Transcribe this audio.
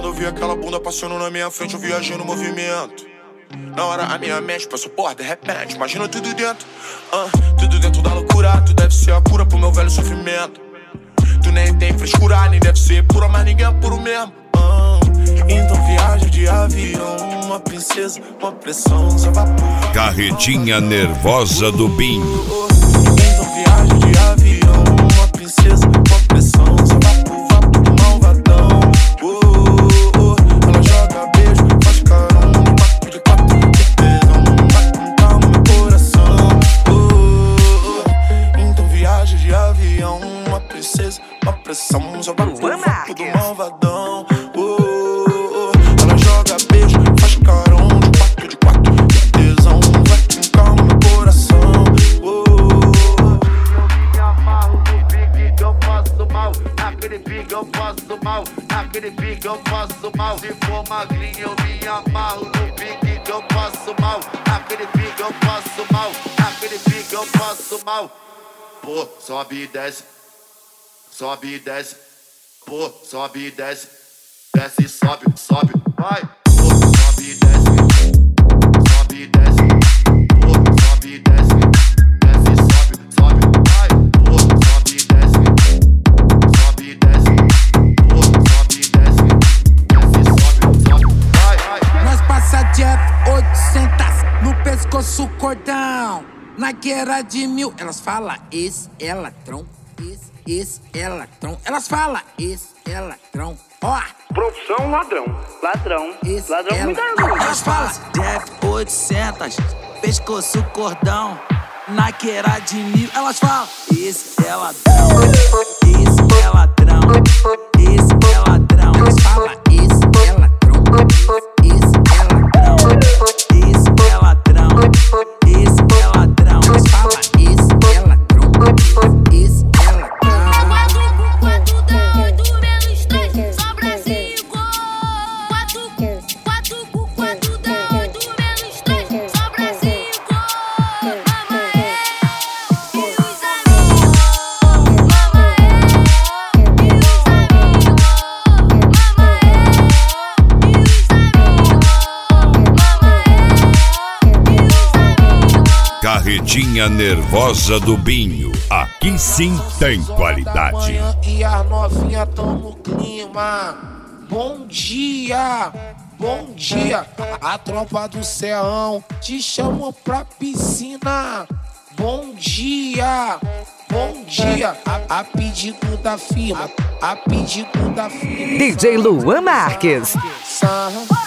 quando eu vi aquela bunda passando na minha frente, eu viajei no movimento. Na hora a minha mente passou, porra, de repente, imagina tudo dentro. Tudo dentro da loucura, tu deve ser a cura pro meu velho sofrimento. Tu nem tem frescura, nem deve ser pura, mas ninguém é puro mesmo. Então viaja de avião, uma princesa, uma pressão, só vapor. Carretinha nervosa do Binho. Então viaja de avião, uma princesa, uma pressão, só vapor, vapor malvadão. Ela joga beijo, faz carão, papo de quatro, de tesão, vai com calma meu coração. Então viaja de avião, uma princesa, uma pressão, só vapor, vapor do malvadão. Ela joga beijo, faz carão, de quatro, de tesão, vai com calma meu coração. Me amarro no pique, eu faço mal. Naquele pique eu faço mal. Naquele pique eu faço mal. Se for magrinho eu me amarro no pique que eu faço mal. Naquele pique eu faço mal. Naquele pique eu faço mal. Pô, sobe e desce. Sobe e desce. Pô, sobe e desce. Desce e sobe, sobe, vai. Pô, sobe e desce. Sobe e desce. Pô, sobe e desce. Desce e sobe, sobe, vai. Pô, sobe e desce. Sobe e desce. Pô, sobe e desce. Desce e sobe, sobe, vai, vai. Nós passa de F800 no pescoço cordão. Na guerra de 1000, elas falam esse é ladrão. Esse é ladrão. Elas falam esse é ladrão. Ó, Profissão ladrão. Ladrão. esse Ladrão é me dá ladrão. Elas falam De F800, pescoço cordão, naqueira de 1000, elas falam: esse é ladrão, esse é ladrão, esse é ladrão. elas falam esse é ladrão. Esse é ladrão. Esse é ladrão, esse é ladrão. Elas falam esse é ladrão. Esse é ladrão. 4 com 4 dá 8 menos 3, sobra 5. 4 com 4 dá 8 menos 3, sobra 5. Mama é, e os amigos. Mama é, e os amigos. Mama é, e os amigos. Mama é, e os amigos. Carretinha nervosa do Binho. Aqui sim tem qualidade. E as novinhas tão no clima. Bom dia, bom dia. A tropa do Ceão te chamou pra piscina. Bom dia, bom dia. A pedido da firma, a pedido da firma. DJ Luan Marques. Sarra.